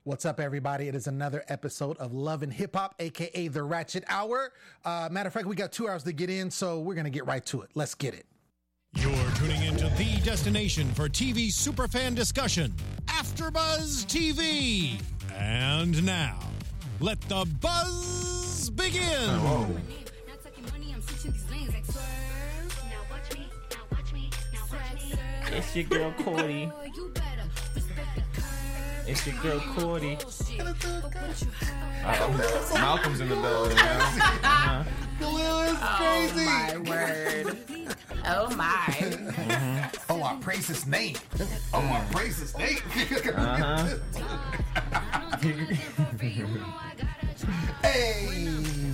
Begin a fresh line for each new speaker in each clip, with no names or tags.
What's up, everybody? It is another episode of Love and Hip Hop, aka the Ratchet Hour. Matter of fact, we got 2 hours to get in, so we're gonna get right to it. Let's get it.
You're tuning into the destination for TV superfan discussion, AfterBuzz TV. And now, let the buzz begin.
It's your girl Cordy. It's your girl Cordy. Malcolm's in the building.
Khalil is crazy.
Oh, my word. Oh, my.
Mm-hmm. Oh, I praise his name. Oh, I praise his name. Hey.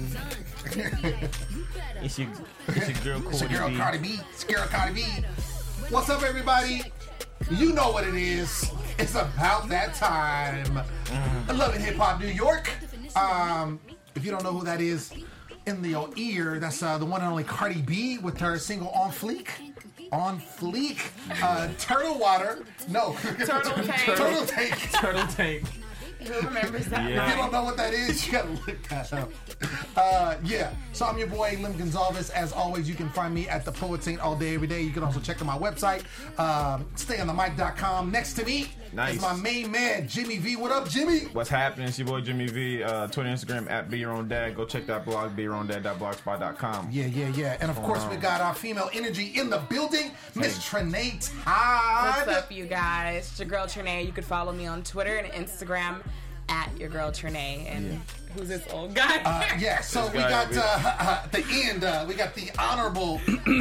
It's your girl Cordy.
It's your girl Cardi B. It's your girl Cardi B. What's up, everybody? You know what it is. It's about that time. I love it, Hip Hop New York. If you don't know who that is, in your ear, that's the one and only Cardi B with her single On Fleek. On Fleek. Turtle Water. No.
Turtle Tank.
Turtle Tank.
Turtle Tank.
Who remembers that?
Yeah.
If you don't know what that is, you gotta look that up. So I'm your boy, Lim Gonzalez. As always, you can find me at The Poet Saint all day, every day. You can also check out my website, stayonthemic.com. Next to me is my main man, Jimmy V. What up, Jimmy?
What's happening? It's your boy Jimmy V. Twitter, Instagram, at Be Your Own Dad. Go check that blog, BeYourOwnDad.blogspot.com.
Yeah. And of course, we got our female energy in the building, Miss Trinae Todd.
What's up, you guys? It's your girl Trinae. You could follow me on Twitter and Instagram at your girl Trinae. And who's this old guy?
So we got the end. We got the honorable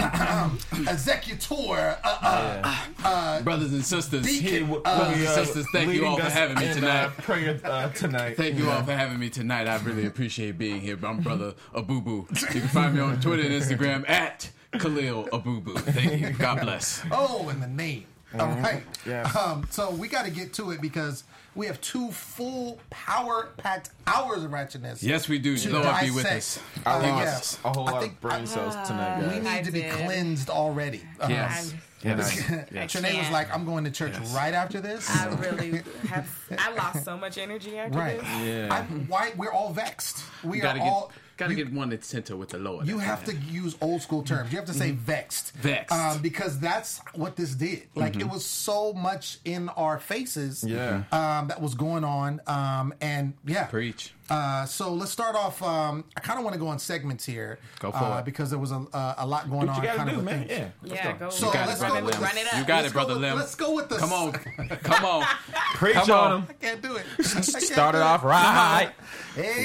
executor.
Brothers and sisters,
Sisters,
thank you all for having me tonight.
Prayer tonight.
Thank you all for having me tonight. I really appreciate being here. I'm Brother Abubu. You can find me on Twitter and Instagram at Khalil Abubu. Thank you. God bless.
Oh, and the name. All right.
Yeah.
So we got to get to it because we have 2 full power-packed hours of ratchetness.
Yes, we do.
to
Lord be with
dissect.
us.
I lost a whole
I
lot
think
of brain cells tonight,
We
guys.
need to be cleansed already.
Yes.
Trinae was like, I'm going to church right after this.
I really have. I lost so much energy after
Right.
this.
Yeah.
We're all vexed. We are all...
Gotta get one at center with the Lord.
You have to use old school terms. You have to say vexed.
Vexed.
Because that's what this did. Like, it was so much in our faces that was going on.
Preach.
So let's start off. I kind of want to go on segments here.
Go for it.
Because there was a lot going on.
What you gotta
kind
do,
of
man?
things.
Yeah.
Go.
So
You got
let's
it,
go
Brother
with
Lim.
Run it up.
You got
Let's
it, Brother
go with-
Lim.
Let's go with the...
Come on. Come on.
Preach
Come
on
on.
him.
I can't do it.
Started off right.
Hey,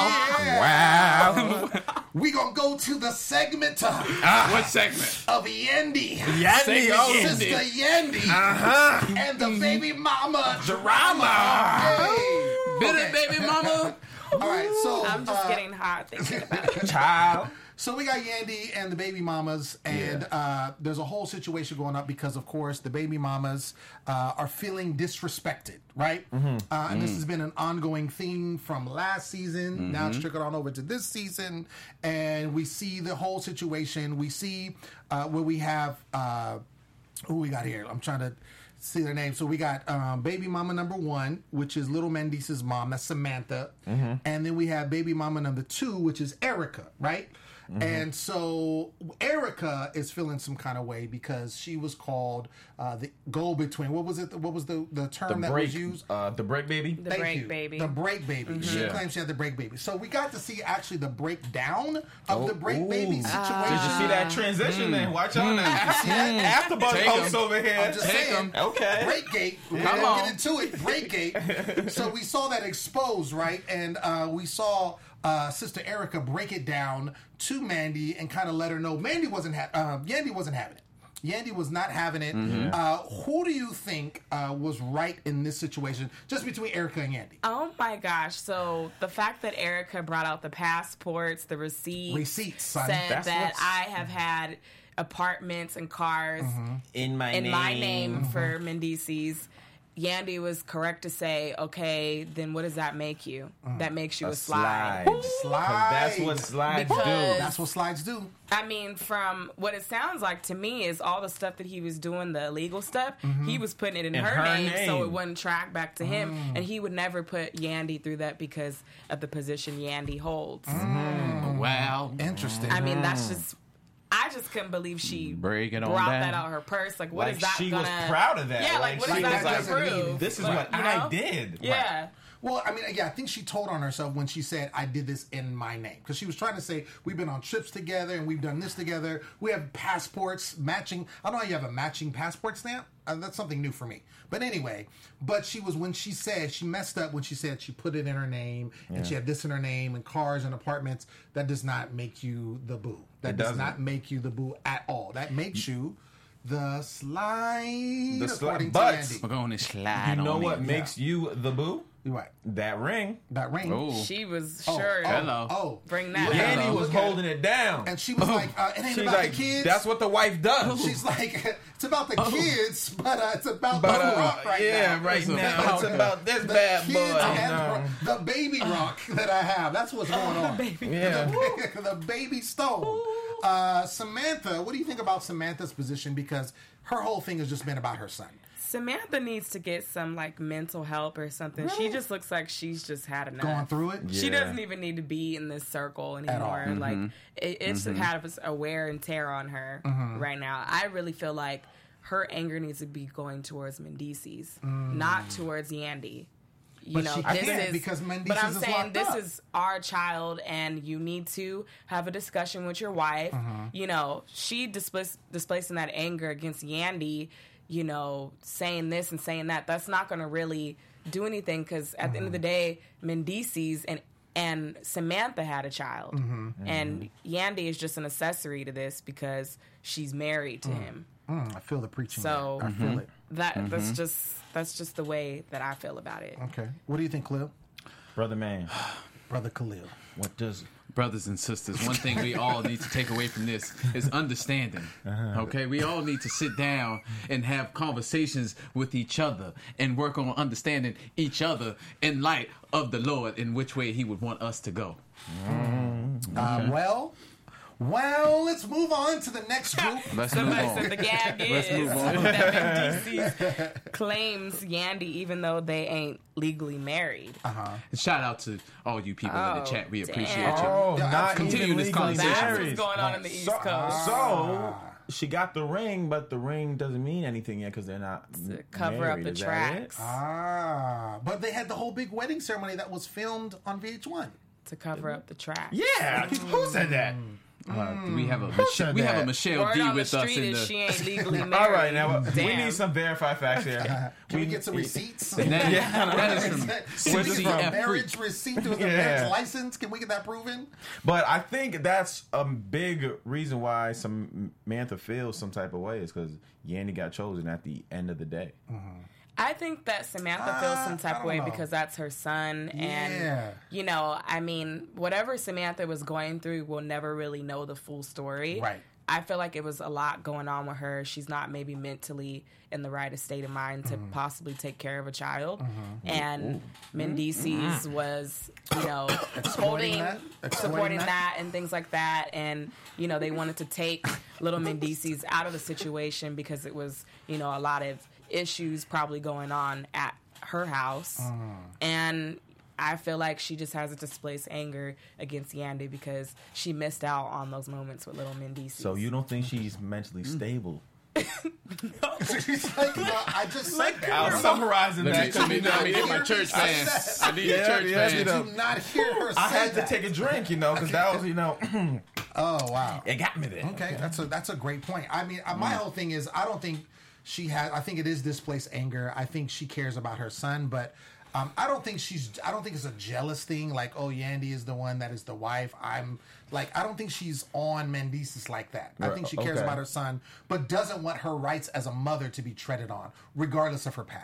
Wow.
We gonna go to the segment
What segment?
of Yandy.
Segment ended.
Sister Yandy. And the baby mama drama. Hey.
Bitter baby mama.
All right, so
I'm just getting hot thinking about it.
Child.
So we got Yandy and the baby mamas, and there's a whole situation going up because, of course, the baby mamas are feeling disrespected, right? And this has been an ongoing theme from last season. Now it's trickled on over to this season, and we see the whole situation. We see where we have who we got here. I'm trying to see their name. So we got baby mama number 1, which is Little Mendice's mom. That's Samantha. And then we have baby mama number 2, which is Erica, right? And so Erica is feeling some kind of way because she was called the go-between. What was it? What was the term that was used?
The break baby.
The
Thank
break
you.
baby.
The break baby. She claims she had the break baby. So we got to see actually the breakdown of the break baby situation.
Did you see that transition then? Watch out now.
See that?
AfterBuzz
Take
host
'em.
over here.
I'm just saying.
Okay.
Breakgate. We're
Come
gonna
on.
get into it. Breakgate. So we saw that exposed, right? And we saw Sister Erica break it down to Mandy and kind of let her know Yandy wasn't having it. Yandy was not having it. Who do you think was right in this situation, just between Erica and Yandy?
Oh my gosh. So the fact that Erica brought out the passports, the receipts,
Son.
said
That's
that
what's-
I have had apartments and cars
In my
in my name for Mendices. Yandy was correct to say, okay, then what does that make you? That makes you a slide.
Slide.
That's what slides
Because-
do.
That's what slides do.
I mean, from what it sounds like to me is all the stuff that he was doing, the illegal stuff, he was putting it in her name so it wouldn't track back to him. And he would never put Yandy through that because of the position Yandy holds.
Wow.
Interesting.
I mean, that's just... I just couldn't believe she
Break it on
brought
down.
that out of her purse. Like, what
Like
is that
she
gonna...
was proud of that.
Yeah, like, what
she
is that
was
gonna
doesn't mean
prove?
This is
Like,
what
you
I
know?
did.
Yeah.
Well, I mean, yeah, I think she told on herself when she said, I did this in my name. Because she was trying to say, we've been on trips together and we've done this together. We have passports matching. I don't know how you have a matching passport stamp. That's something new for me. But anyway, when she said, she messed up when she said she put it in her name and she had this in her name and cars and apartments. That does not make you the boo. That does not make you the boo at all. That makes you the slide. According to
but-
Andy.
We're going to slide
You know
on
what
me.
makes you the boo?
You're right.
That ring.
That ring.
Oh.
She was
Oh,
sure.
oh,
Hello.
Oh,
Bring that
Look
up.
at
Yandy
her.
was
Look at
holding it down.
And she was like, it ain't
She's
about
like,
the kids.
that's what the wife does.
She's like, it's about the kids, but it's about
But,
the rock right now.
right
It's
now.
about
It's about this
The
bad
kids
boy.
and the baby rock that I have. That's what's going on.
Yeah.
The baby stone. Samantha, what do you think about Samantha's position? Because her whole thing has just been about her son.
Samantha needs to get some like mental help or something. She just looks like she's just had enough.
Going through it?
She
Yeah.
doesn't even need to be in this circle
all.
anymore. Like it's kind of a wear and tear on her right now. I really feel like her anger needs to be going towards Mendices, not towards Yandy. You
But
know,
she
this
can't
is
because Mendices
But I'm
is
saying
locked
this
up.
is our child, and you need to have a discussion with your wife. You know, she displacing that anger against Yandy. You know, saying this and saying that. That's not going to really do anything because at the end of the day, Mendices and Samantha had a child, and Yandy is just an accessory to this because she's married to him.
I feel the preaching.
So
there. I feel it.
that's just the way that I feel about it.
Okay. What do you think, Khalil?
Brother man,
Brother Khalil.
what does...
Brothers and sisters, one thing we all need to take away from this is understanding. Okay, we all need to sit down and have conversations with each other and work on understanding each other in light of the Lord in which way He would want us to go.
Well, let's move on to the next group.
Let's move
Somebody
on.
said the gag
Let's
is
move on.
that Mendices claims Yandy even though they ain't legally married.
Shout out to all you people in the
Oh,
chat. We appreciate
damn.
you.
Oh,
Yeah,
not
continue
even
this
legally
conversation.
That's
married.
what's going on in the East Coast.
So she got the ring, but the ring doesn't mean anything yet because they're not
To cover
married.
up the
Is that
tracks.
But they had the whole big wedding ceremony that was filmed on VH1.
To cover up the tracks.
it? Yeah, who said that?
We have a
said
we have a
that?
Michelle
Word
D
on the
with us
street
in
is
the.
she ain't legally married.
All right, now we
Damn.
need some verified facts here.
Can we get some receipts?
And that is from
Can we get some
CCF
marriage
Free.
receipt with the
Yeah.
marriage license? Can we get that proven?
But I think that's a big reason why Samantha feels some type of way is because Yandy got chosen at the end of the day.
I think that Samantha feels some
I
type of
don't
way
know.
because that's her son. And,
Yeah.
you know, I mean, whatever Samantha was going through, we'll never really know the full story.
Right.
I feel like it was a lot going on with her. She's not maybe mentally in the right state of mind to possibly take care of a child. And Mendices was, you know, supporting that and things like that. And, you know, they wanted to take little Mendices out of the situation because it was, you know, a lot of issues probably going on at her house. And I feel like she just has a displaced anger against Yandy because she missed out on those moments with little Mendices.
So you don't think she's mentally stable?
She's like, I just said that.
I'm summarizing
Let me get my church fan. I need a church fan.
Do not hear her say
I had to
that.
take a drink, because that was,
Oh, wow.
it got me there.
Okay, that's a great point. I mean, my whole thing is I don't think she has. I think it is displaced anger. I think she cares about her son, but I don't think it's a jealous thing. Like, oh, Yandy is the one that is the wife. I don't think she's on Mendices like that. I think she cares
Okay.
about her son, but doesn't want her rights as a mother to be treaded on, regardless of her past.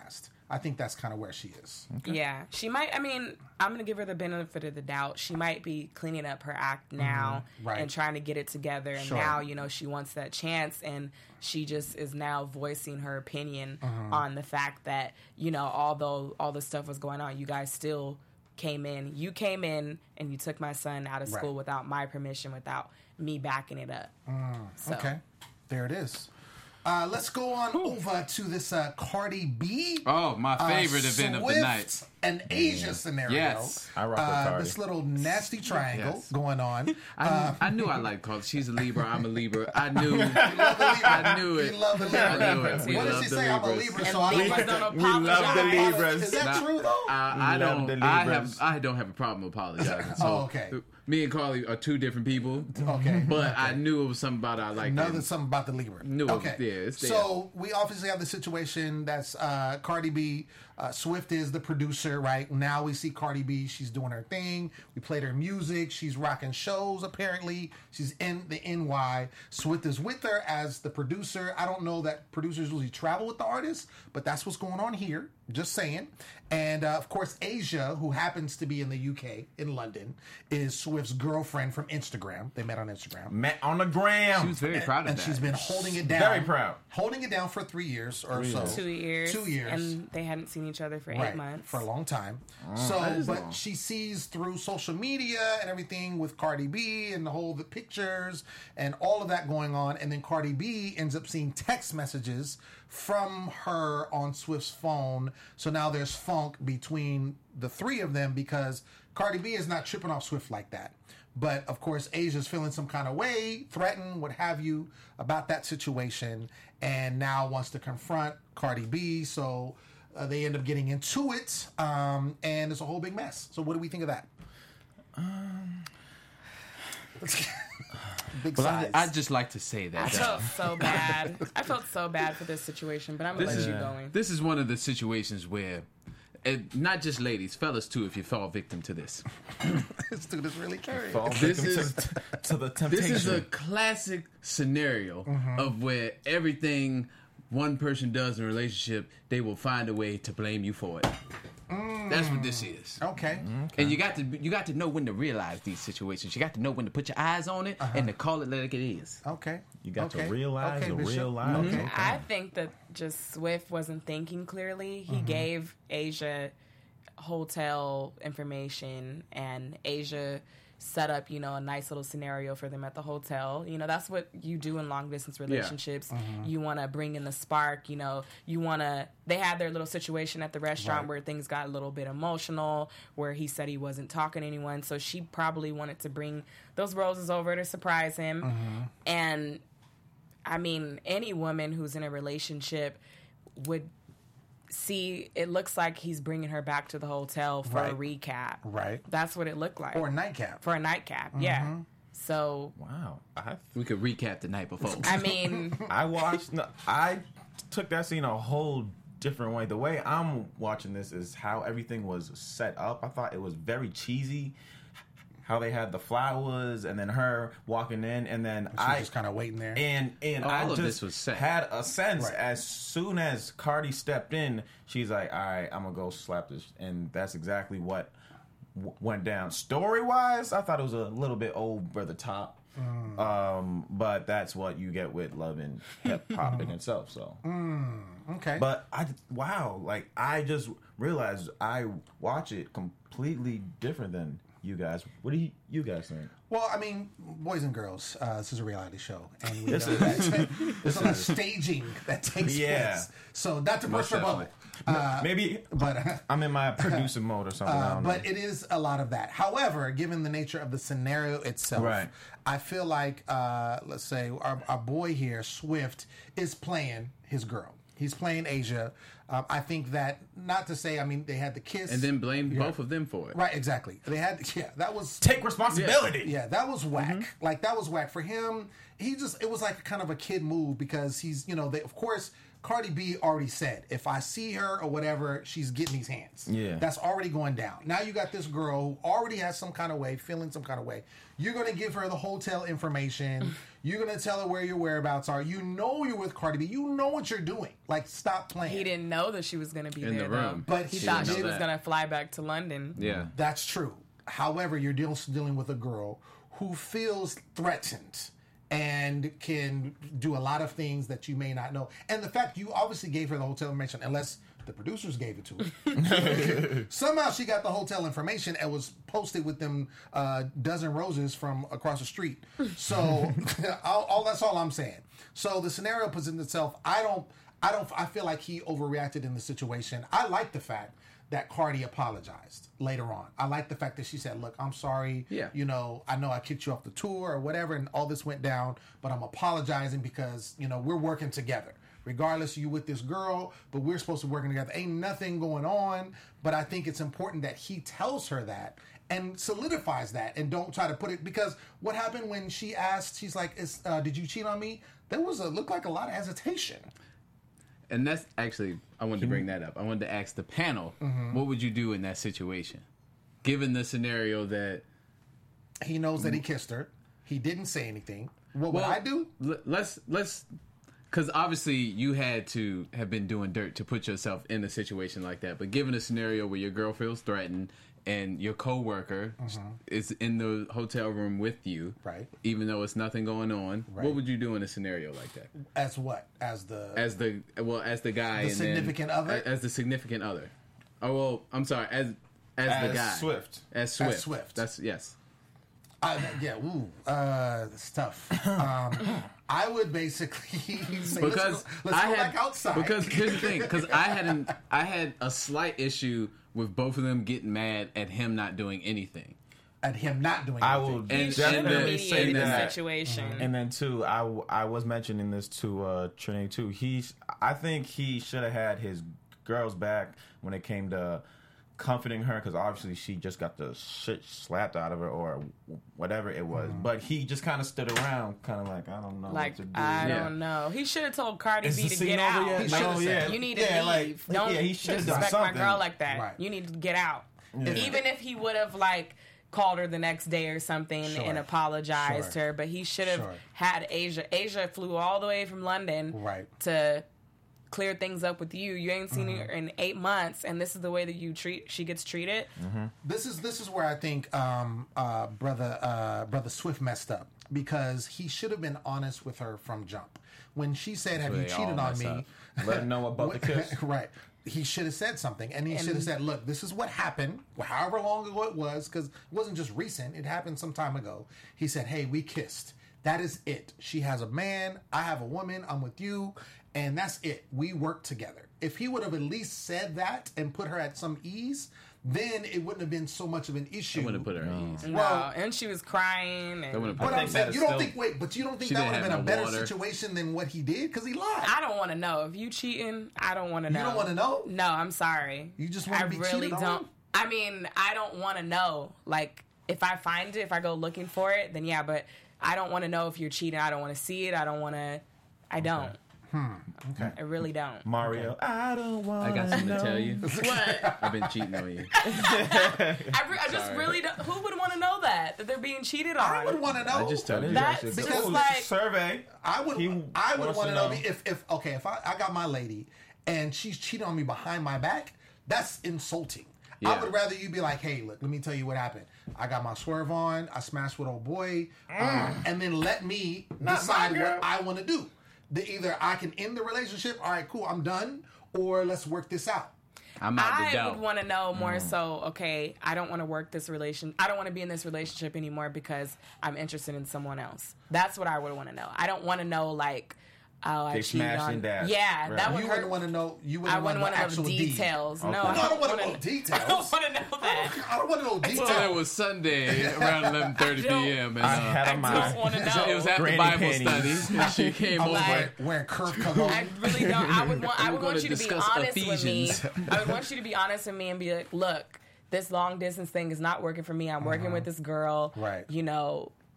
I think that's kind of where she is.
Yeah, she might. I mean, I'm going to give her the benefit of the doubt. She might be cleaning up her act now
Right.
and trying to get it together. And
Sure.
now, she wants that chance. And she just is now voicing her opinion on the fact that, although all this stuff was going on, you guys still came in. You came in and you took my son out of school
Right.
without my permission, without me backing it up. So.
Okay, there it is. Let's go on over to this Cardi B.
Oh, my favorite event of the
Swift
night.
and Asia scenario.
Yes.
I rock with Cardi.
This little nasty triangle
Yes.
going on.
I knew I liked Cardi. She's a Libra. I'm a Libra. I knew.
Love the Libra.
I knew it.
We love the
I
Libra.
knew it. We
What does
love
she
the
say? I'm a
Libras.
Libra,
And
so I
Libras
like
don't
We love the
apologize.
Libras.
Is that true though?
I
love
don't.
the
I
Libras.
don't have a problem apologizing. So,
Oh, okay.
Me and Carly are two different people.
Okay.
But I knew it was something about her I liked.
Know
her.
there's something about the Libra.
Knew it was
okay.
there. It's there.
So we obviously have the situation that's Cardi B. Swift is the producer, right? Now we see Cardi B. She's doing her thing. We played her music. She's rocking shows, apparently. She's in the NY. Swift is with her as the producer. I don't know that producers usually travel with the artist, but that's what's going on here. Just saying. And of course, Asia, who happens to be in the UK, in London, is Swift's girlfriend from Instagram. They met on Instagram.
Met on the gram.
She was very proud of
And
that.
she's been holding it down.
Very proud.
Holding it down for 3 years or so.
2 years.
2 years.
And they hadn't seen each other for 8 months.
For a long time.
that
So,
is
but
long.
she sees through social media and everything with Cardi B and the pictures and all of that going on. And then Cardi B ends up seeing text messages from her on Swift's phone. So now there's funk between the three of them because Cardi B is not tripping off Swift like that. But of course, Asia's feeling some kind of way, threatened, what have you, about that situation, and now wants to confront Cardi B. So they end up getting into it, and it's a whole big mess. So what do we think of that? Big
Well,
size.
I'd just like to say
I
that.
felt so bad. I felt so bad for this situation, but I'm going to let you go in.
This is one of the situations where, and not just ladies, fellas too, if you fall victim to this.
This dude is really curious.
Fall
This
victim
is-
to the temptation.
This is a classic scenario of where everything one person does in a relationship, they will find a way to blame you for it. That's what this is.
Okay.
And you got to know when to realize these situations. You got to know when to put your eyes on it and to call it like it is.
Okay.
You got
okay.
to realize
okay,
the
Bishop.
real life.
Okay.
I think that just Swift wasn't thinking clearly. He gave Asia hotel information, and Asia set up, a nice little scenario for them at the hotel. That's what you do in long distance relationships. You want to bring in the spark, they had their little situation at the restaurant
Right.
where things got a little bit emotional, where he said he wasn't talking to anyone. So she probably wanted to bring those roses over to surprise him. And I mean, any woman who's in a relationship would see, it looks like he's bringing her back to the hotel for a recap.
Right.
That's what it looked like.
Or a nightcap.
For a nightcap, yeah. So,
Wow.
We could recap the night before.
I mean,
I took that scene a whole different way. The way I'm watching this is how everything was set up. I thought it was very cheesy. How they had the flowers and then her walking in, and then
She's just kind of waiting there.
and
All
I
of
just
this was set.
had a sense
Right.
as soon as Cardi stepped in, she's like, "All right, I'm gonna go slap this," and that's exactly what went down. Story wise, I thought it was a little bit over the top, but that's what you get with love and hip hop in itself. So,
Okay.
but I just realized I watch it completely different than you guys. What do you guys think?
Well, I mean, boys and girls, this is a reality show, and we know that there's a lot of staging that takes
Yeah.
place. So, not to burst your bubble,
Maybe
but
I'm in my producer mode or something. I don't know.
but it is a lot of that. However, given the nature of the scenario itself,
Right.
I feel like, let's say, our boy here, Swift, is playing his girl. He's playing Asia. I think that, not to say, I mean, they had the kiss.
And then blame both of them for it.
Right, exactly. They had, that was...
Take responsibility.
Yeah, that was whack. Like, that was whack. For him, it was like kind of a kid move because he's, they, of course, Cardi B already said, if I see her or whatever, she's getting these hands.
Yeah.
That's already going down. Now you got this girl who already has some kind of way, feeling some kind of way. You're going to give her the hotel information. You're going to tell her where your whereabouts are. You know you're with Cardi B. You know what you're doing. Like, stop playing.
He didn't know that she was going to be
In
there,
the
though.
room.
But
He
he
thought
did
she was
that.
going to fly back to London.
Yeah.
That's true. However, you're dealing with a girl who feels threatened and can do a lot of things that you may not know. And the fact you obviously gave her the hotel information, unless the producers gave it to her. Somehow she got the hotel information and was posted with them dozen roses from across the street. So that's all I'm saying. So the scenario presents itself. I feel like he overreacted in the situation. I like the fact that Cardi apologized later on. I like the fact that she said, look, I'm sorry.
Yeah.
You know, I know I kicked you off the tour or whatever and all this went down, but I'm apologizing because, you know, we're working together. Regardless, you with this girl, but we're supposed to be working together. Ain't nothing going on, but I think it's important that he tells her that and solidifies that and don't try to put it, because what happened when she asked, she's like, did you cheat on me? There looked like a lot of hesitation.
And that's actually, I wanted to bring that up. I wanted to ask the panel, what would you do in that situation? Given the scenario that...
He knows that he kissed her. He didn't say anything. What would I do?
Let's... Because obviously you had to have been doing dirt to put yourself in a situation like that. But given a scenario where your girl feels threatened and your coworker is in the hotel room with you,
Right.
even though it's nothing going on,
Right.
what would you do in a scenario like that?
As what? As the
guy,
The
and
significant other?
as the significant other. Oh well, I'm sorry, as the guy,
Swift.
as Swift.
As Swift.
That's yes.
It's tough. I would basically say,
Because
let's go back outside.
Because here's the thing, because I had a slight issue with both of them getting mad at him not doing anything.
At him not doing
I
anything.
will
And-
definitely
and
say
Mediate the
that.
situation.
And then too, I was mentioning this to Trinity too. I think he should have had his girls back when it came to comforting her, because obviously she just got the shit slapped out of her or whatever it was. But he just kind of stood around, kind of like, I don't know
Like,
what to do.
I
Yeah.
don't know. He should have told Cardi
Is
B
the
to
scene
get
over
out.
yet?
He should've
No,
said,
You need to
yeah,
leave. Don't
he should have done
disrespect my
something.
girl like that.
Right.
You need to get out.
Yeah.
Even if he would have like called her the next day or something
Sure.
and apologized to
Sure.
her, but he should have
Sure.
had Asia. Asia flew all the way from London
Right.
to clear things up with you. You ain't seen her in 8 months, and this is the way that she gets treated.
This is where I think brother Swift messed up, because he should have been honest with her from jump. When she said, "Have you
They all
cheated on
mess
me?"
up. Let him know about the kiss.
Right. He should have said something, and he should have said, "Look, this is what happened. However long ago it was, because it wasn't just recent. It happened some time ago." He said, "Hey, we kissed. That is it. She has a man. I have a woman. I'm with you, and that's it. We work together." If he would have at least said that and put her at some ease, then it wouldn't have been so much of an issue.
I wouldn't put her at ease.
No,
Well-
and she was crying. And
I wouldn't
But
put
I'm
think
saying,
that
you
is
don't
still-
think? Wait, but you don't think
She
that
didn't
would have been
have
a
no
better
water.
situation than what he did? Because he lied.
I don't want to know if you cheating. I don't want to know.
You don't want to know?
No, I'm sorry.
You just wanna
I
be
really
cheated on?
don't. I mean, I don't want to know. Like, if I find it, if I go looking for it, then yeah. But I don't want to know if you're cheating. I don't want to see it. I don't want to. I don't.
Okay.
I really don't.
Mario, I don't want.
I got something to tell you.
What?
I've been cheating on you.
I just really don't. Who would want to know that they're being cheated on?
I would want to know.
I just told you.
That's
Because
because, like,
survey.
I would
He
want
wants
to
to
know
know.
if I got my lady and she's cheating on me behind my back, that's insulting. I
Yeah.
would rather you be like, "Hey, look, let me tell you what happened. I got my swerve on. I smashed with old boy, and then let me decide what I want to do. Either I can end the relationship. All right, cool, I'm done, or let's work this out."
I'm out the
I
doubt.
would want to know more so, okay, I don't want to work this relation. I don't want to be in this relationship anymore because I'm interested in someone else. That's what I would want to know. I don't want to know, like, oh, I
They
cheated
smashed
on.
and dashed.
Yeah,
Right.
that
You
would
wouldn't
hurt.
want to know. You
I
wouldn't
wouldn't want to know
actual
the details. No,
Okay.
I
I don't want to
wanna
know details.
I don't want to know that.
I don't want to know details.
Well, it was Sunday around 11:30
don't-
p.m. and
I had
I
on
don't
my.
want to know.
it was after
Granny
Bible
panties.
study, and she came
I was
over.
wearing curve cover.
I really don't. I would want
We're
you to
gonna
be
discuss
honest
Ephesians.
with me. I would want you to be honest with me and be like, look, this long distance thing is not working for me. I'm working with this girl.
Right.
You know,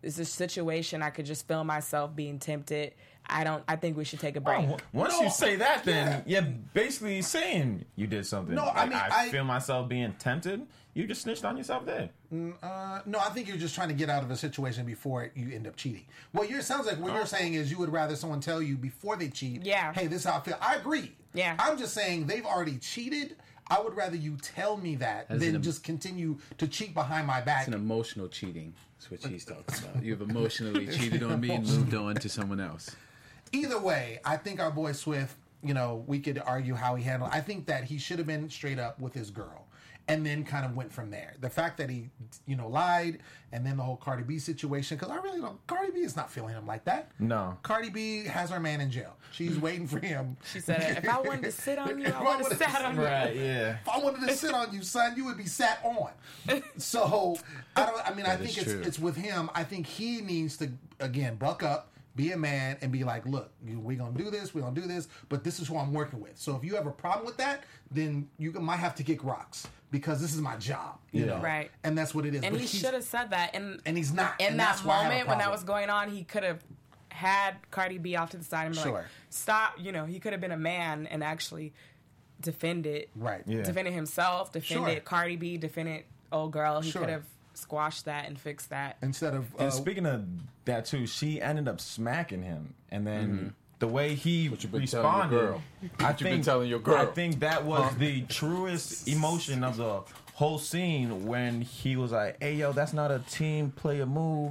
it's a situation I could just feel myself being tempted. I think we should take a break.
Once you say that, then you're basically saying you did something.
No, I mean,
I feel myself being tempted. You just snitched on yourself there.
No, I think you're just trying to get out of a situation before you end up cheating. What sounds like what you're saying is you would rather someone tell you before they cheat,
Yeah.
hey, this is how I feel. I agree.
Yeah.
I'm just saying they've already cheated. I would rather you tell me that than just continue to cheat behind my back.
It's an emotional cheating. That's what she's talking about. You've emotionally cheated on me and moved on to someone else.
Either way, I think our boy Swift, we could argue how he handled. I think that he should have been straight up with his girl, and then kind of went from there. The fact that he, lied, and then the whole Cardi B situation, because I really don't. Cardi B is not feeling him like that.
No.
Cardi B has her man in jail. She's waiting for him.
She said, if I wanted to sit on you, I would have sat on you.
Right, yeah.
If I wanted to sit on you, son, you would be sat on. So I think it's with him. I think he needs to again buck up. Be a man and be like, look, we're going to do this, but this is who I'm working with. So if you have a problem with that, then you might have to kick rocks because this is my job. You know?
Right.
And that's what it is.
And
but
he should have said that. And
he's not.
In
and
that
that's why I have a
moment when that
problem.
was going on, he could have had Cardi B off to the side and be like, stop. He could have been a man and actually defended.
Right.
Yeah.
Defended himself, defended Cardi B, defended old girl. He could have squashed that and fixed that.
Instead of...
And speaking of that, too, she ended up smacking him. And then the way he responded... I think that was the truest emotion of the whole scene when he was like, hey, yo, that's not a team player move.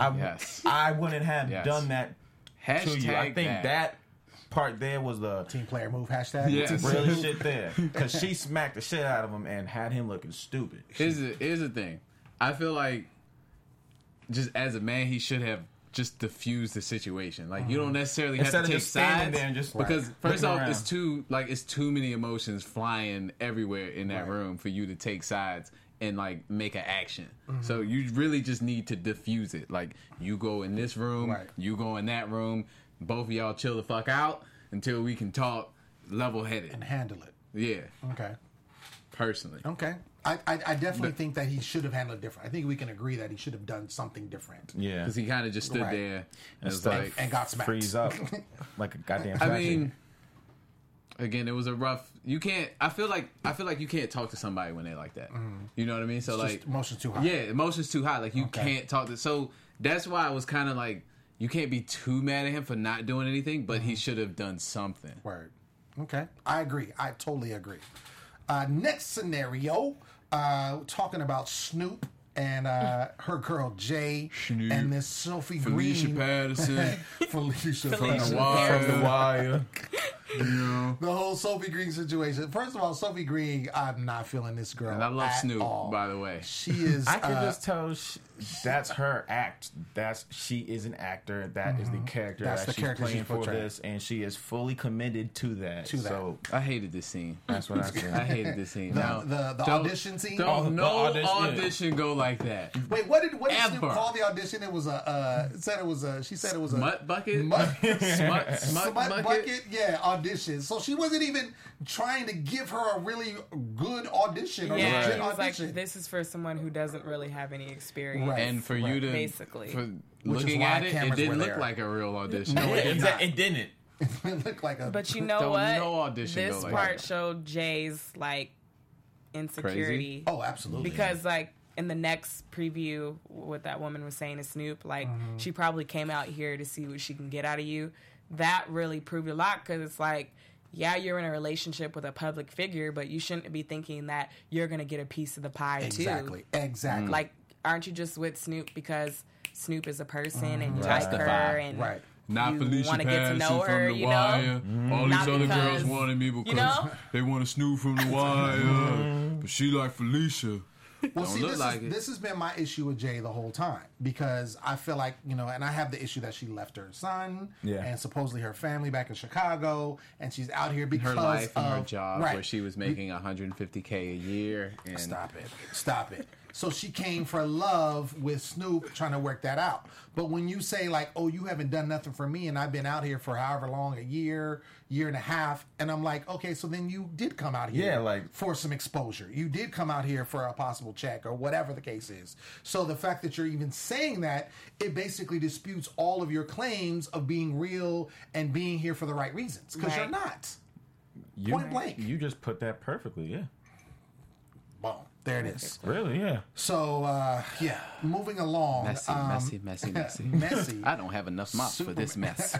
I wouldn't have done that to you. I think that part there was the
team player move hashtag.
Yes. Real shit there. Because she smacked the shit out of him and had him looking stupid.
Here's the thing. I feel like just as a man, he should have just diffused the situation. Like you don't necessarily have to take sides
there and just
because first off, it's too many emotions flying everywhere in that room for you to take sides and like make an action. So you really just need to diffuse it. Like you go in this room, you go in that room. Both of y'all chill the fuck out until we can talk level headed
and handle it.
Yeah.
Okay.
Personally.
Okay. I definitely think that he should have handled it different. I think we can agree that he should have done something different.
Yeah.
Because he kind of just stood there and was like...
And got smacked.
Freeze up. Like a goddamn
I mean, again, it was a rough... You can't... I feel like you can't talk to somebody when they're like that. You know what I mean? So
it's
like...
just emotions too high.
Yeah, emotions too high. Like you can't talk to... So that's why I was kind of like... You can't be too mad at him for not doing anything, but he should have done something.
Word. Okay. I agree. I totally agree. Next scenario, talking about Snoop and her girl Jay
Snoop.
and this Sophie
Felicia
Green.
Patterson.
Felicia
From
Patterson.
The Wire.
The whole Sophie Green situation. First of all, Sophie Green, I'm not feeling this girl.
And I love
at
Snoop,
all.
by the way.
She is.
I can just tell that's her act. She is an actor. That is the character
That's
that
the
she's
character
playing
she's
for
portraying.
this, and she is fully committed to that. So
I hated this scene.
that's what I said.
I hated this scene.
The audition scene.
Don't
the
no
audition,
audition go like that.
Wait, what did Snoop
Ever.
call the audition? It was a. She said it was a
Smut bucket?
Smut
Smut
bucket. Yeah, audition. So she wasn't even trying to give her a really good audition or
Yeah,
legit
he was
audition.
like, this is for someone who doesn't really have any experience.
Right.
And for you to
Basically.
for
Which is
looking
why
at it, it
cameras
didn't
were
look
there.
like a real audition.
No, it did not.
It didn't.
It looked like a.
But you know
Don't
what?
no audition
This
go like
part
that.
showed Jay's like insecurity.
Oh, absolutely.
Because like in the next preview, what that woman was saying to Snoop, like she probably came out here to see what she can get out of you. That really proved a lot because it's like, yeah, you're in a relationship with a public figure, but you shouldn't be thinking that you're going to get a piece of the pie too.
Exactly.
Like, aren't you just with Snoop because Snoop is a person and you
That's
like
the
her
vibe.
and
Right.
Not
you
Felicia
want to get to know
Patterson
her,
from The
you
Wire.
know?
All these
Not
other girls
because-
wanted me because
you know?
they want to Snoop from The Wire. But she like Felicia.
Well,
Don't
see,
look like it.
this has been my issue with Jay the whole time because I feel like, and I have the issue that she left her son and supposedly her family back in Chicago, and she's out here because
Her life and her
of-
job
right.
where she was making $150K a year. And
Stop it. So she came for love with Snoop, trying to work that out. But when you say like, oh, you haven't done nothing for me, and I've been out here for however long, a year and a half, and I'm like, okay, so then you did come out here for some exposure. You did come out here for a possible check or whatever the case is. So the fact that you're even saying that, it basically disputes all of your claims of being real and being here for the right reasons, because you're not. Point blank.
You just put that perfectly, yeah.
Boom. There it is.
Really, yeah.
So, moving along.
Messy. I don't have enough mops for this mess.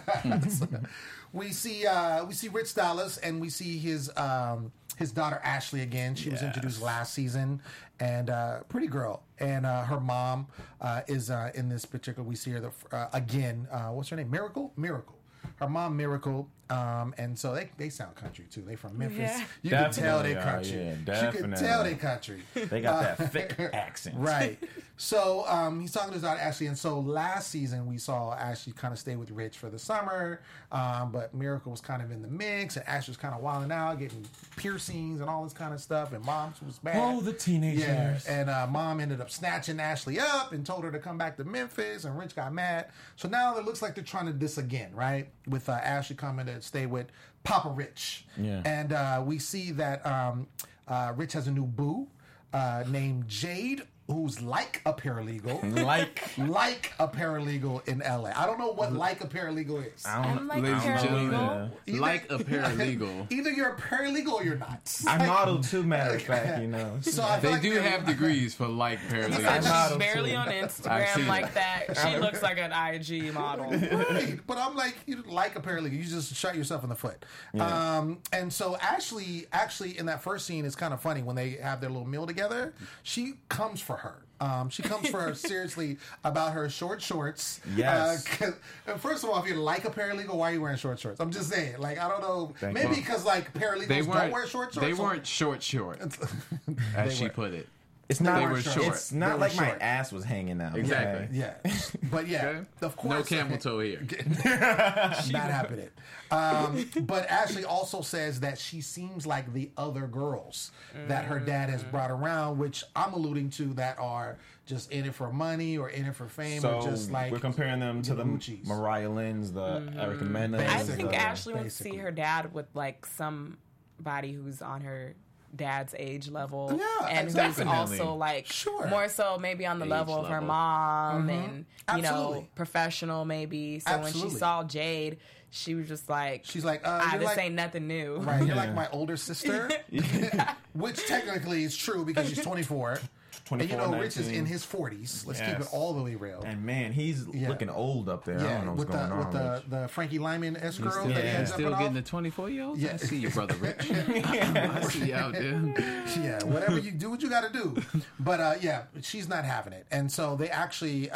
We see Rich Dallas, and we see his daughter Ashley again. She was introduced last season, and pretty girl. And her mom is in this particular. We see her again. What's her name? Miracle. Her mom, Miracle, and so they sound country too. They from Memphis.
Yeah.
You can tell they country.
Yeah,
you can tell they country.
They got that thick accent.
Right. So he's talking to his daughter Ashley, and so last season we saw Ashley kind of stay with Rich for the summer, but Miracle was kind of in the mix, and Ashley was kind of wilding out, getting piercings and all this kind of stuff, and Mom was bad.
Oh, the teenage years.
And Mom ended up snatching Ashley up and told her to come back to Memphis, and Rich got mad. So now it looks like they're trying to do this again, right? With Ashley coming to stay with Papa Rich. Yeah. And we see that Rich has a new boo named Jade, who's like a paralegal. like a paralegal in LA. I don't know what like a paralegal is.
I'm like a paralegal.
Like a paralegal.
Either you're a paralegal or you're not.
I model too, matter of fact, you know.
So
they like do have degrees for like
paralegal. She's barely on Instagram like that. She looks like an IG model.
Right. But I'm like, you like a paralegal. You just shot yourself in the foot. Yeah. And so Ashley, actually, in that first scene, it's kind of funny when they have their little meal together. She comes for her. She comes for her seriously about her short shorts.
Yes.
First of all, if you're like a paralegal, why are you wearing short shorts? I'm just saying. Like, I don't know. Maybe because like paralegals don't wear short shorts.
They weren't short, as she put it.
It's not.
They were short.
It's not like my ass was hanging out.
Exactly.
Yeah. But of course.
No camel toe here.
Not happening. But Ashley also says that she seems like the other girls that her dad has brought around, which I'm alluding to that are just in it for money or in it for fame.
So
or just like
we're comparing them to the Mariah Lynn's, the Erica Mena.
I think Ashley wants to see her dad with like somebody who's on her dad's age level, and who's also like more so maybe on the level of her mom, and you know, professional maybe. So when she saw Jade, she was just like,
she's like,
this ain't nothing new,
right? You're like my older sister, which technically is true because she's 24. And you know, 19. Rich is in his 40s. Let's keep it all the way real.
And man, he's looking old up there. I don't know what's going on.
With the Frankie Lyman girl.
Still getting the 24-year-olds? Yeah. I see you, Brother Rich. I see you out there.
Yeah, whatever you do, what you got to do. But she's not having it. And so they actually,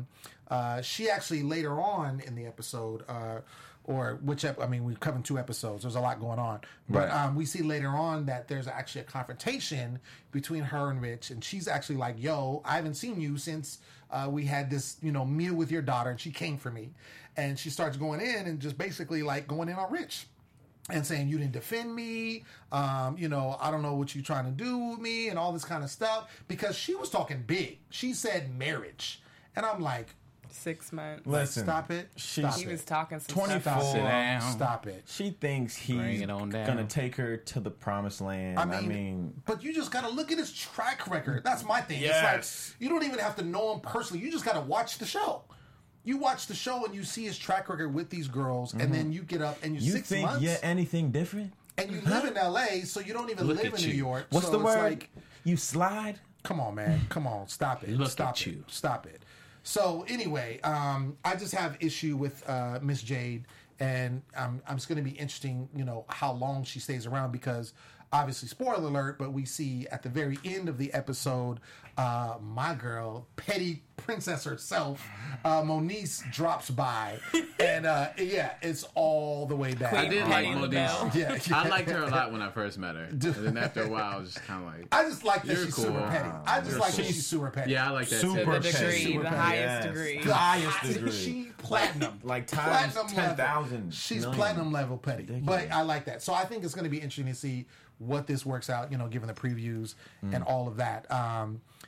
she actually later on in the episode, or whichever, I mean, we've covered 2 episodes. There's a lot going on. But we see later on that there's actually a confrontation between her and Rich. And she's actually like, yo, I haven't seen you since we had this, meal with your daughter. And she came for me. And she starts going in and just basically like going in on Rich. And saying, you didn't defend me. I don't know what you're trying to do with me and all this kind of stuff. Because she was talking big. She said marriage. And I'm like,
6 months.
Listen, stop it.
He was talking some
24.
Stop it.
She thinks he's gonna take her to the promised land. I mean,
but you just gotta look at his track record. That's my thing.
Yes.
It's like you don't even have to know him personally. You just gotta watch the show. You watch the show and you see his track record with these girls, and then you get up and you 6
think
months.
Anything different?
And you live in LA, so you don't even live in New York.
What's
so
the word?
Like,
you slide?
Come on, man. Come on. Stop it. Stop it. So anyway, I just have issue with Miss Jade, and I'm just going to be interesting, how long she stays around, because obviously, spoiler alert, but we see at the very end of the episode, my girl, petty princess herself, Moniece, drops by, and it's all the way back.
I did like Moniece. I liked her a lot when I first met her, and then after a while, I was just kind of like,
I just like that she's super petty. I just like that she's super petty.
Yeah, I like that.
Super
petty. The highest degree.
The highest degree. She platinum,
like times 10,000.
She's platinum level petty, but I like that. So I think it's going to be interesting to see what this works out, given the previews and all of that.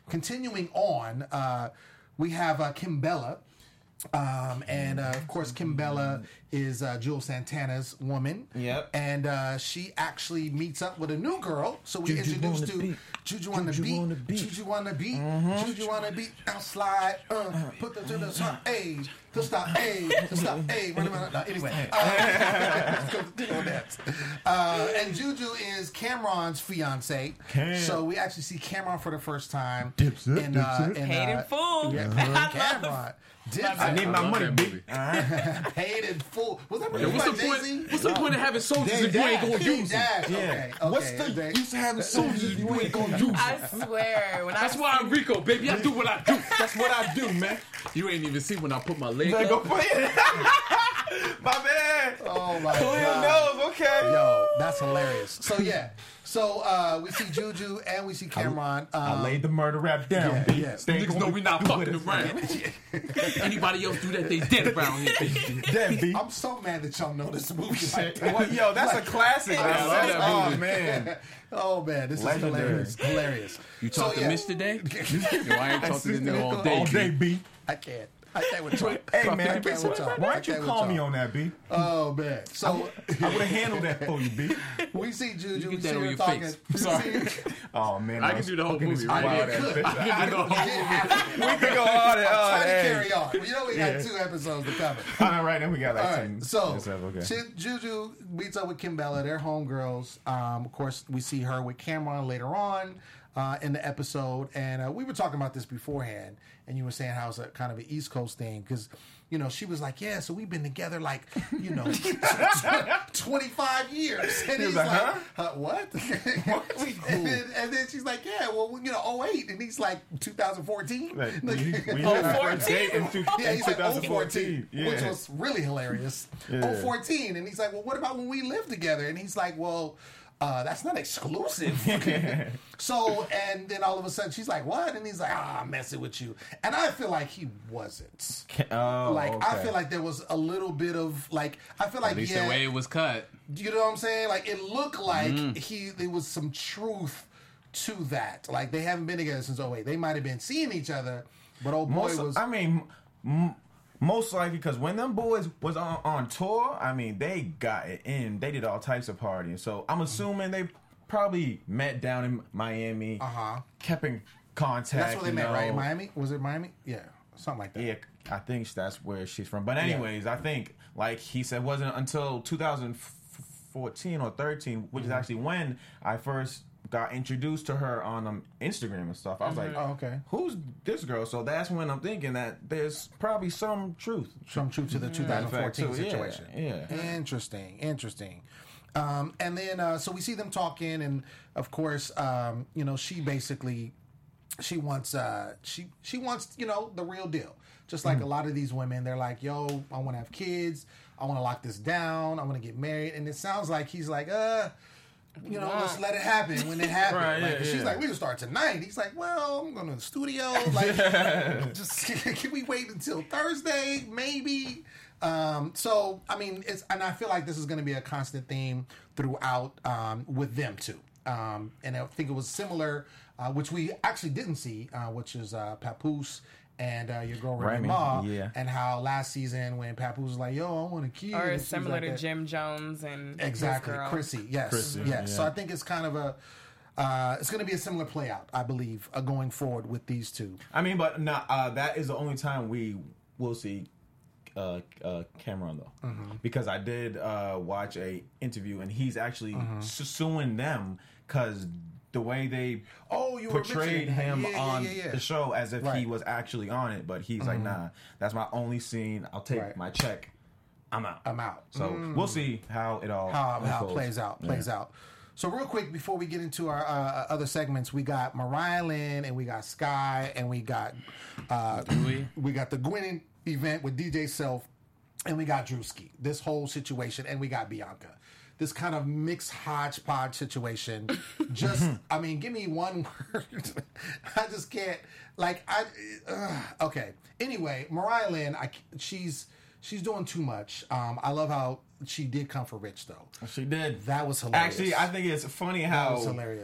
continuing on, we have Kim Bella. And of course, Kim Bella is Jules Santana's woman.
Yep.
And she actually meets up with a new girl. So we introduced to Juju on the beat. Juju on the beat. Juju on the beat. Now slide. Put the to the top. A. To stop. A. To stop. A. Anyway. Let's continue on that. And Juju is Cameron's fiance. So we actually see Cameron for the first time.
Paid in full.
Cameron.
I need my money, B.
Paid in full. Was that
What's the point? What's the point of having soldiers if you ain't gonna use them?
Okay.
What's the use of having soldiers if you ain't gonna use them?
I swear.
That's why I'm Rico, baby. I do what I do.
That's what I do, man.
You ain't even see when I put my leg
Go
up.
play it. My man.
Oh my
Clear
God.
nose, okay.
Yo, that's hilarious. So yeah. So we see Juju and we see Cameron.
I laid the murder rap down, B.
yeah.
Niggas know we not fucking around. Anybody else do that, they dead around here, baby.
Dead, B.
I'm so mad that y'all know this movie. Like that.
Well, yo, that's a classic.
I love that
Oh,
movie.
man.
Oh man, this
Legendary.
is hilarious.
You talk to Mitch today? Yo, I ain't talked to this nigga all day.
All day, B.
I can't with you.
Hey, man.
I can't with y'all.
Why
I
don't you
can't
call
with
me
y'all.
on that, B?
Oh man. So
I would have handled that for you, B.
we see Juju.
You
We
get
see
that on
her
your
talking.
face.
we
Sorry.
see-
Oh, man.
I can do the whole movie right
Wild
here.
ass bitch.
I can do the whole movie.
We can go on and on.
Try to
Hey.
carry on. You know we got 2 episodes to cover.
All right, then we got like
All
10.
right, so
okay.
Juju meets up with Kim Bella. They're homegirls. Of course, we see her with Cameron later on in the episode, and we were talking about this beforehand. And you were saying how it's a kind of an East Coast thing because, you know, she was like, "Yeah, so we've been together like, 25 years." And he's
like,
like,
"Huh?
What?" and then she's like, "Yeah, well, 08," and he's like, 2014.
Like,
Like,
we had our first
14.
date in
yeah, he's like
2014.
014, which was really hilarious.
Yeah.
014, and he's like, well, what about when we lived together? And he's like, well, that's not exclusive. So, and then all of a sudden she's like, what? And he's like, I'm messing with you. And I feel like he wasn't.
Oh,
Like,
okay.
I feel like there was a little bit of, like, I feel like,
At least
yeah,
the way it was cut.
you know what I'm saying? Like, it looked like there was some truth to that. Like, they haven't been together since 08. They might have been seeing each other, but old boy was...
Most likely because when them boys was on tour, I mean, they got it in. They did all types of partying. So I'm assuming they probably met down in Miami, kept in contact.
That's where they met, right? In Miami? Was it Miami? Yeah, something like that.
Yeah, I think that's where she's from. But anyways, I think, like he said, wasn't until 2014 or 13, which is actually when I first got introduced to her on Instagram and stuff. I was like,
Oh, okay.
who's this girl? So that's when I'm thinking that there's probably some truth.
Some truth to the 2014
too, yeah,
situation.
yeah.
Interesting. And then, so we see them talking, and of course, she basically, she wants, the real deal. Just like a lot of these women, they're like, yo, I want to have kids. I want to lock this down. I want to get married. And it sounds like he's like, let's let it happen when it happens.
Right,
like,
yeah,
she's
yeah.
like, we can start tonight. He's like, well, I'm going to the studio. Like, just can we wait until Thursday? Maybe. So, I mean, and I feel like this is going to be a constant theme throughout with them too. And I think it was similar, which we actually didn't see, which is Papoose and your girl Remy Ma,
yeah.
and how last season when Papoose was like, "Yo, I want a kid,"
Or
and she was
similar
like
to
that.
Jim Jones and
Exactly,
this girl.
Chrissy. Yes,
Chrissy,
yes.
yeah.
So I think it's kind of it's going to be a similar play out, I believe, going forward with these two.
I mean, but that is the only time we will see Cameron though, because I did watch a interview and he's actually suing them because the way they
You were
portrayed
mentioning-
him
yeah,
on
yeah.
the show as if he
Right.
was actually on it, but he's like, nah, that's my only scene. I'll take
Right.
my check. I'm out.
I'm out.
So we'll see how it all
how it
unfolds.
plays out. So real quick before we get into our other segments, we got Mariah Lynn and we got Sky and we got we got the Gwen event with DJ Self and we got Drewski. This whole situation, and we got Bianca. This kind of mixed hodgepodge situation. Just, I mean, give me one word. I just can't. Okay. Anyway, Mariah Lynn, she's doing too much. I love how she did come for Rich though.
She did.
That was hilarious.
Actually, I think it's funny
That
how
was hilarious.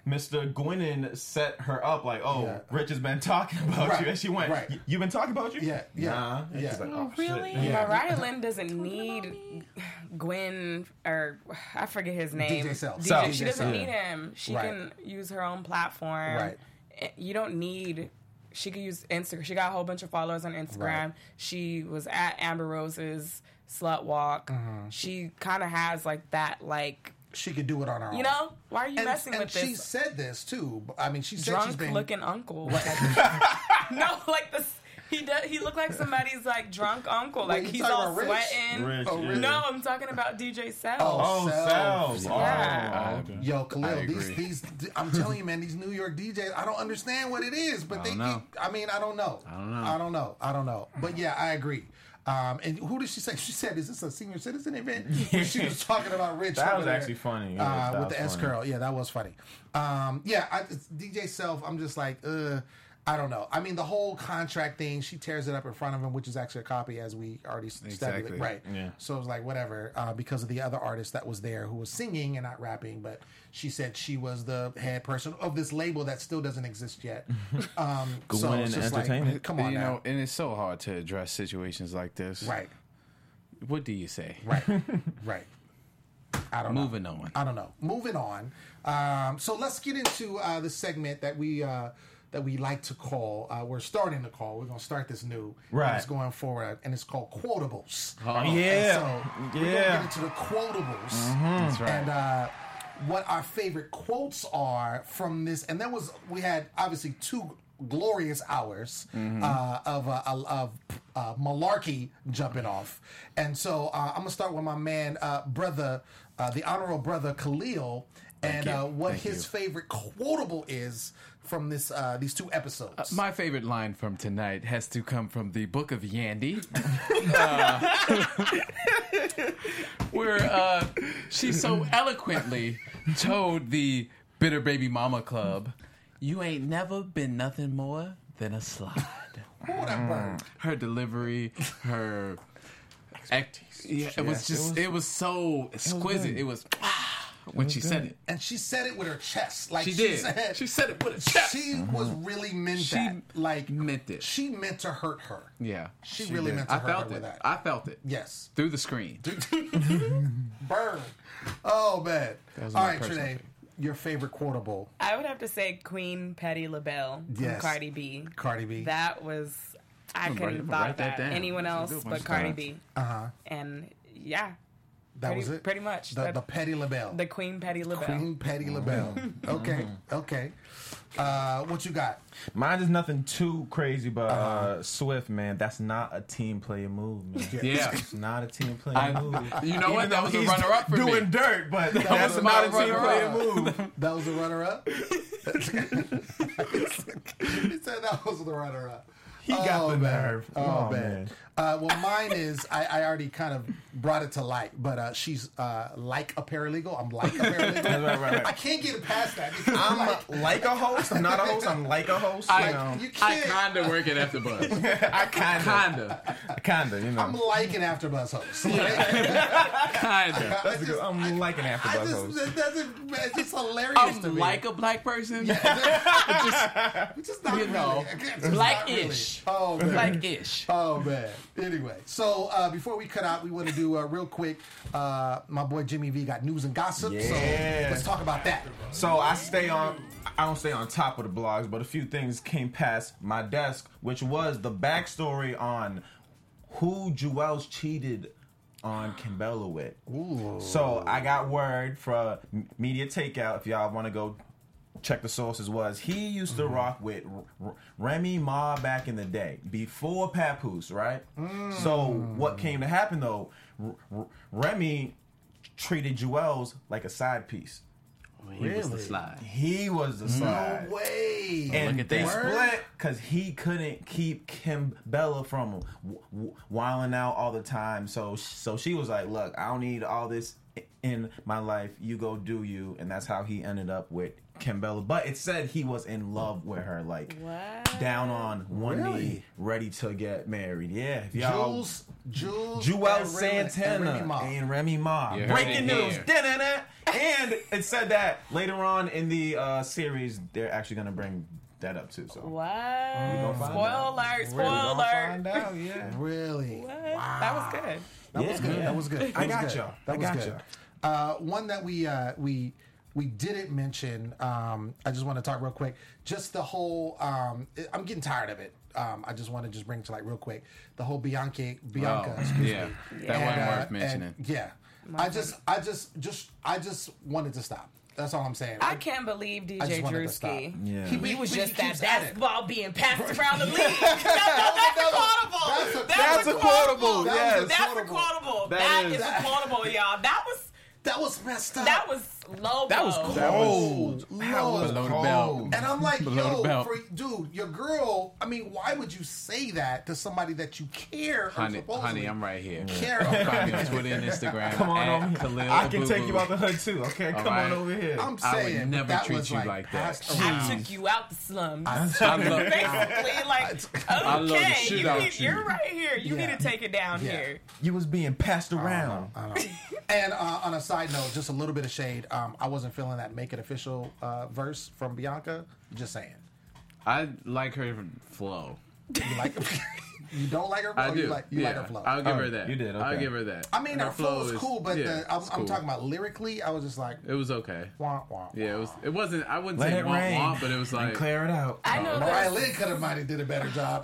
Mr. Gwynn set her up like, oh,
Yeah.
Rich has been talking about
Right,
you. And she went,
right.
You been talking about you?
Yeah, yeah,
Nah. And
yeah.
she's like,
Oh,
shit.
really?
Yeah.
Mariah Lynn doesn't need Gwen, or I forget his name.
DJ Self.
Self.
She
DJ
doesn't
Self.
need him. She
Right.
can use her own platform.
Right.
You don't need. She could use Instagram. She got a whole bunch of followers on Instagram.
Right.
She was at Amber Rose's Slut Walk. She kind of has like that, like,
She could do it on her own.
you know, why are you
and,
messing
and
with
she
this
said this too. I mean, she said she's
drunk
been
looking uncle? No, like this. He does. He looked like somebody's like drunk uncle. Like
you
he's
talking
all
about Rich?
sweating.
Rich,
Oh,
yeah.
really?
No, I'm talking about DJ Self.
Oh,
Self.
Self.
Yeah.
Oh, okay.
Yo,
I
Khalil,
agree.
these I'm telling you, man, these New York DJs, I don't understand what it is, but they
don't know.
keep, I mean, I don't know. I don't know. But yeah, I agree. And who did she say? She said, "Is this a senior citizen event?" When she was talking about Rich.
That
over
was
there,
actually funny. Yeah, that
with
was
the S
funny.
curl. Yeah, that was funny. It's DJ Self. I'm just like, I don't know. I mean, the whole contract thing, she tears it up in front of him, which is actually a copy, as we already studied.
Exactly.
Right.
Yeah.
So it was like, whatever, because of the other artist that was there who was singing and not rapping, but she said she was the head person of this label that still doesn't exist yet. So
Gwynn
it's just like,
Entertainment.
come on
You
now.
know, and it's so hard to address situations like this.
Right,
What do you say?
right, right. I don't know.
Moving on.
I don't know. Moving on. So let's get into the segment that we like to call. We're starting to call. We're going to start this new.
Right.
And it's going forward, and it's called Quotables.
Yeah.
And so we're going to
Yeah.
get into the quotables.
That's right.
And what our favorite quotes are from this. And we had obviously 2 glorious hours of malarkey jumping off. And so I'm going to start with my man, brother, the honorable brother Khalil, and what his favorite quotable is from these 2 episodes.
My favorite line from tonight has to come from the Book of Yandy, where she so eloquently told the Bitter Baby Mama Club, "You ain't never been nothing more than a slide."
Oh, that bird.
Her delivery, her it was so exquisite. It was when she said it.
And she said it with her chest. Like
She did.
Said,
She said it with a chest.
She was really meant that. Like
meant it.
She meant to hurt her.
Yeah,
She really meant to
I
hurt her
felt
with
it.
that.
I felt it
Yes.
through the screen.
Burn. Oh man.
was
All
my
right,
personal
Trinae,
favorite.
your favorite quotable.
I would have to say Queen Patti LaBelle from
Yes.
Cardi B.
Cardi B.
That was, I couldn't have
write
thought
that
that
down.
anyone
That's a
else
good one.
but Cardi B.
Uh-huh.
And yeah,
That was it?
pretty much.
The Patti LaBelle.
The Queen Patti LaBelle.
Queen Patti LaBelle. Okay. Okay. What you got?
Mine is nothing too crazy, but Swift, man, that's not a team player move, man.
Yeah.
It's not a team player move.
You know what?
Even
That
though
was a
he's
runner-up for me.
doing dirt, but that's
was
not a
my
team player
runner-up.
move.
That was the runner-up? He said that was the runner-up.
He got the nerve.
Oh, man. Well, mine is, I already kind of brought it to light, but she's like a paralegal. I'm like a paralegal.
Right.
I can't get past that. Because
I'm like a host. I'm not a host. I'm like a host.
like,
you know.
you
I
can't.
kind of work at AfterBuzz.
I kind of, you know.
I'm like an AfterBuzz host.
Kind of.
That's good. I'm like an AfterBuzz host.
It's just hilarious to
I'm
me.
like a black person.
It's just not
You know,
really. It's not
black-ish.
really. Oh, man.
Black-ish.
Oh man. Anyway, so before we cut out, we want to do real quick. My boy Jimmy V got news and gossip.
Yeah.
So let's talk about that.
So I don't stay on top of the blogs, but a few things came past my desk, which was the backstory on who Jewels cheated on Kimbella with.
Ooh.
So I got word from Media Takeout, if y'all want to go check the sources, was he used to rock with Remy Ma back in the day, before Papoose, right? So what came to happen though, Remy treated Jewels like a side piece.
He was the slide.
He was the slide.
No way.
And
Look at
they
that.
split because he couldn't keep Kimbella from wilding out all the time. So she was like, look, I don't need all this in my life. You go do you. And that's how he ended up with Kimbella. But it said he was in love with her, like
What?
down on one
Really?
knee, ready to get married. Yeah. If y'all,
Jules
Jewel
and
Santana
Remy Ma.
and Remy Ma.
You heard
Breaking
it
news.
here.
Da-da-da. And it said that later on in the series, they're actually going to bring that up too. So
What?
find
Spoiler
out.
alert!
We're gonna
Spoiler alert!
find out, yeah.
Really?
What?
Wow.
That was good.
That was good.
Yeah.
That was good.
I
That was
got
good.
y'all.
That
I
was
got
good. One that we didn't mention. I just want to talk real quick. Just the whole. I'm getting tired of it. I just want to just bring to light real quick the whole Bianca. Excuse
yeah.
me.
That wasn't worth mentioning.
Yeah. I just wanted to stop. That's all I'm saying.
I can't believe
I just
DJ
wanted to stop.
Drewski.
Yeah.
He was just that
keeps at it.
basketball being passed around the league. That's a quotable.
That's a quotable.
That
Yes.
was
That's a quotable.
That
That is a quotable, y'all.
That was messed up.
That was low.
That was cold. That was
Below the
cold.
belt.
And I'm like,
Below the belt.
dude, your girl. I mean, why would you say that to somebody that you care?
Honey, I'm right here.
Care
Find me
about.
on Twitter and Instagram.
Come on
at
over
Khalil
here. I can
Abubu.
take you out the hood too. Okay, come
right.
on over here.
I'm
I would
saying,
never
that
treat
was
you like that.
passed
I
around.
took you out the slums.
I love,
Basically, like,
love the
okay,
shit out you.
you're right here. You
Yeah.
need to take it down
Yeah.
here.
You was being passed around.
I know. And on a side note, just a little bit of shade. I wasn't feeling that "Make It Official" verse from Bianca. Just saying.
I like her flow.
You like? You don't like her flow?
I do.
You like her flow?
I'll give her that.
you did,
I'll
okay.
give her that.
I mean, her flow is
is-
cool, but
yeah,
I'm
it's cool.
talking about lyrically. I was just like,
It was okay.
wah, wah,
Yeah,
wah.
it wasn't. I wouldn't
Let
say
it
womp
rain.
womp, but it was
And
like
clear it out.
I know
Mariah
this.
Lynn could have might have did a better job.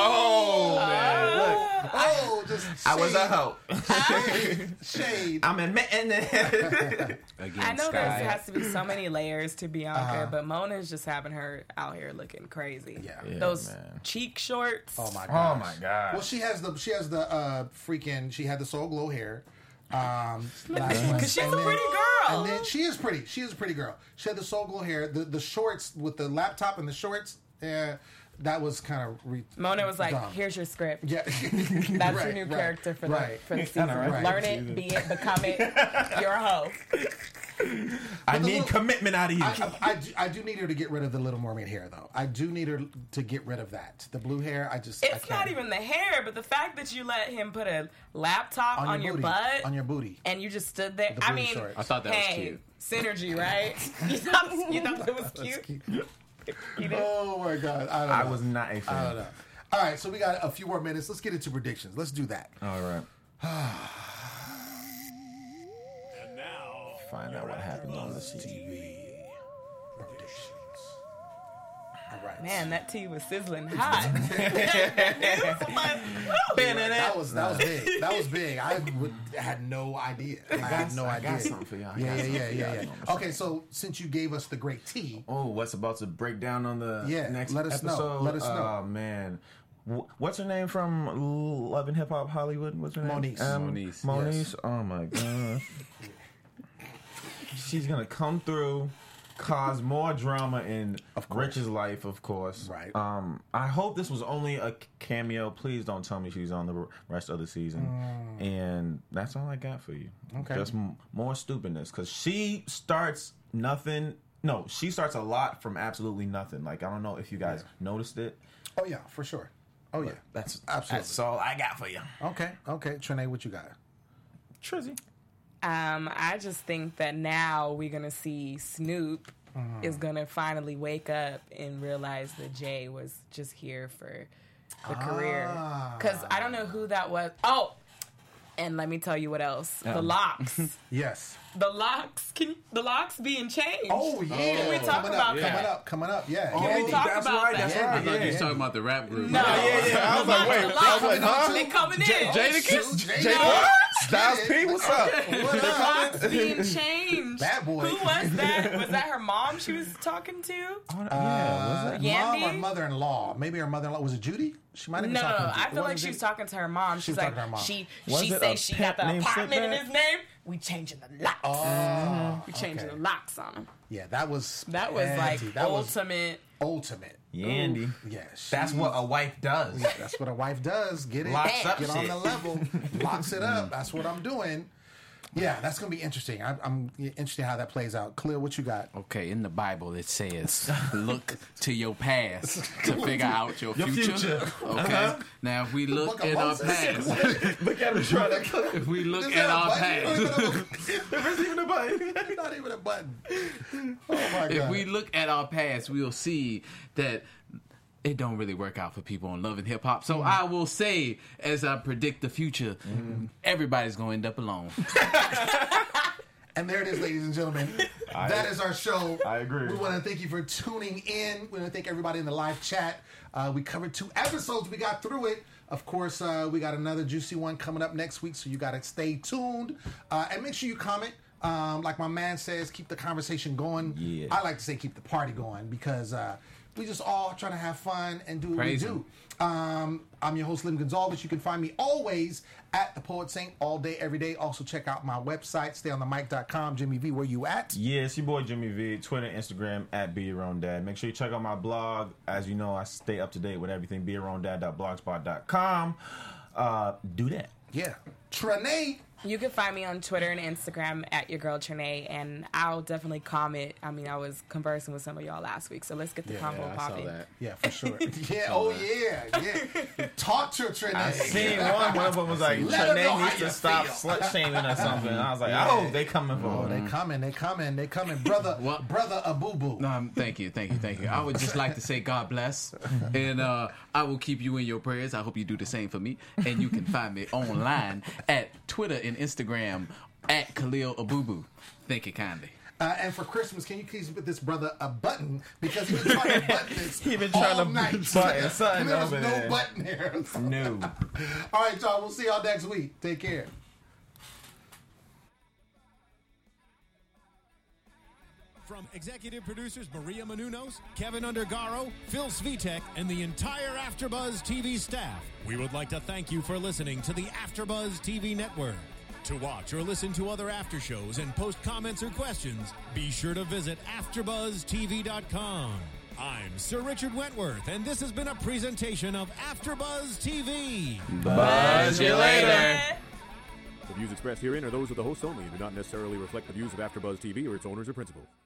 Oh, just
I was a
shade,
hoe.
shade.
I'm admitting it.
again.
I know
Sky.
there has to be so many layers to Bianca, but Mona's just having her out here looking crazy.
Yeah.
Yeah,
Those
man.
cheek shorts.
Oh my
Oh
god.
my god.
Well, she had the Soul Glow hair. Last one.
Because she's
And
a
then-
pretty girl.
And then she is pretty. She is a pretty girl. She had the Soul Glow hair. The shorts with the laptop and the shorts. Yeah, that was kind of.
Mona was like,
dumb.
"Here's your script.
Yeah,
That's your new character for the season.
Right.
Learn it, be it, become it. You're a hoe."
I
the
need
little-
commitment out of you.
I do need her to get rid of the Little Mermaid hair, though. I do need her to get rid of that. The blue hair, I
It's
can't.
not even the hair, but the fact that you let him put a laptop on your
booty,
butt
on your booty.
and you just stood there.
The
I
booty
mean,
shorts.
I thought that was
hey,
cute.
synergy, right? You thought it was cute? You did?
Oh my god, I don't know.
I was not a
I don't
fan.
know. All right, so we got a few more minutes. Let's get into predictions. Let's do that.
All right.
And now,
Find out what happens on the TV.
Predictions. All right,
Man, that tea was sizzling hot.
that was big. That was big. I had no idea. I had no
I
idea.
got something for y'all. I
Yeah,
got
yeah,
something
yeah,
for
yeah,
y'all.
yeah. Okay, so since you gave us the great tea,
Oh, what's about to break down on the
Yeah,
next
let us know.
episode?
Let us know.
Oh man, what's her name from Love and Hip Hop Hollywood? What's her name?
Moniece.
Moniece.
Moniece.
Yes.
Oh my gosh. She's gonna come through, cause more drama in Rich's life, of course.
Right.
I hope this was only a cameo. Please don't tell me she's on the rest of the season. And that's all I got for you.
Okay.
Just more stupidness, because she starts nothing. No, she starts a lot from absolutely nothing. Like, I don't know if you guys noticed it.
oh yeah, for sure. Oh yeah,
That's
absolutely.
all I got for you.
Okay, Trinae, what you got?
Trizzy.
I just think that now we're gonna see Snoop is gonna finally wake up and realize that Jay was just here for the career. Because I don't know who that was. Oh, and let me tell you what else. The locks.
Yes.
The locks being changed.
Oh yeah.
Can we talk
coming
about
up,
that?
Coming up. Yeah.
Oh,
we talk
that's
about
right.
that?
That's
Yeah,
I
right.
thought you
Yeah.
was talking about the rap group.
No.
Yeah. I was like, wait.
The
I
locks,
was like, huh?
they coming in.
Jadakiss?
Jada.
Styles P, what's up?
What
The
up?
locks being changed.
Bad boy.
Who was that? Was that her mom she was talking to?
Yeah, was it?
Yandy?
Mom or mother-in-law? Maybe her mother-in-law was it Judy? She might have been
No,
talking.
no,
to
I feel like
wasn't
she was
Judy?
talking to her mom. She's
was
like,
talking to her mom.
she
Was it
say
a
she got
pimp
the
named
apartment in
Slipback?
his name. We changing the locks.
Oh,
We changing
okay.
the locks on him.
Yeah, that was
That was like
petty. That was
ultimate.
ultimate.
Yandy.
Yeah,
That's what a wife does.
That's what a wife does. Get it,
Locks up
get on
shit.
the level, locks it up. That's what I'm doing. Yeah, that's going to be interesting. I'm interested how that plays out. Khalil, what you got?
Okay, in the Bible it says, "Look to your past to figure out your future." Okay, now if we look at our past,
Look at him trying to.
if we look
Is
at
that a
our
button?
past,
There's even a button.
Not even a button. Oh my
if
god.
we look at our past, we'll see that it don't really work out for people on Love and Hip Hop. So I will say, as I predict the future, everybody's going to end up alone.
And there it is, ladies and gentlemen. That is our show.
I agree.
We want to thank you for tuning in. We want to thank everybody in the live chat. We covered 2 episodes. We got through it. Of course, we got another juicy one coming up next week, so you got to stay tuned. And make sure you comment. Like my man says, keep the conversation going.
Yeah.
I like to say keep the party going because we just all trying to have fun and do what
Praise
we
him.
do. I'm your host, Lim Gonzalez. You can find me always at The Poet Saint all day, every day. Also, check out my website, stayonthemic.com. Jimmy V, where you at?
Yeah, it's your boy Jimmy V. Twitter, Instagram, at Be Your Own Dad. Make sure you check out my blog. As you know, I stay up to date with everything. BeYourOwnDad.blogspot.com. Do that.
Yeah. Trinae.
You can find me on Twitter and Instagram at your girl Trinae, and I'll definitely comment. I mean, I was conversing with some of y'all last week, so let's get the convo
I saw
popping.
that.
Yeah, for sure. Yeah, oh yeah. Talk to Trinae.
I seen one of them was like,
Let her know
Trinae
how
needs
you
to stop
feel.
slut shaming or something. And I was like, oh, they coming for
Oh,
her.
they coming. Brother Abubu.
Thank you. I would just like to say God bless, and I will keep you in your prayers. I hope you do the same for me. And you can find me online at Twitter and Instagram at Khalil Abubu. Thank you kindly.
And for Christmas, can you please put this brother a button? Because he's been trying to button this
He been
all
trying to
night.
button something
And there was
over
no
there.
button here.
No.
All right, y'all. We'll see y'all next week. Take care.
From executive producers Maria Menounos, Kevin Undergaro, Phil Svitek, and the entire AfterBuzz TV staff, we would like to thank you for listening to the AfterBuzz TV network. To watch or listen to other after shows and post comments or questions, be sure to visit AfterBuzzTV.com. I'm Sir Richard Wentworth, and this has been a presentation of AfterBuzz TV.
Buzz you later.
The views expressed herein are those of the hosts only and do not necessarily reflect the views of AfterBuzz TV or its owners or principals.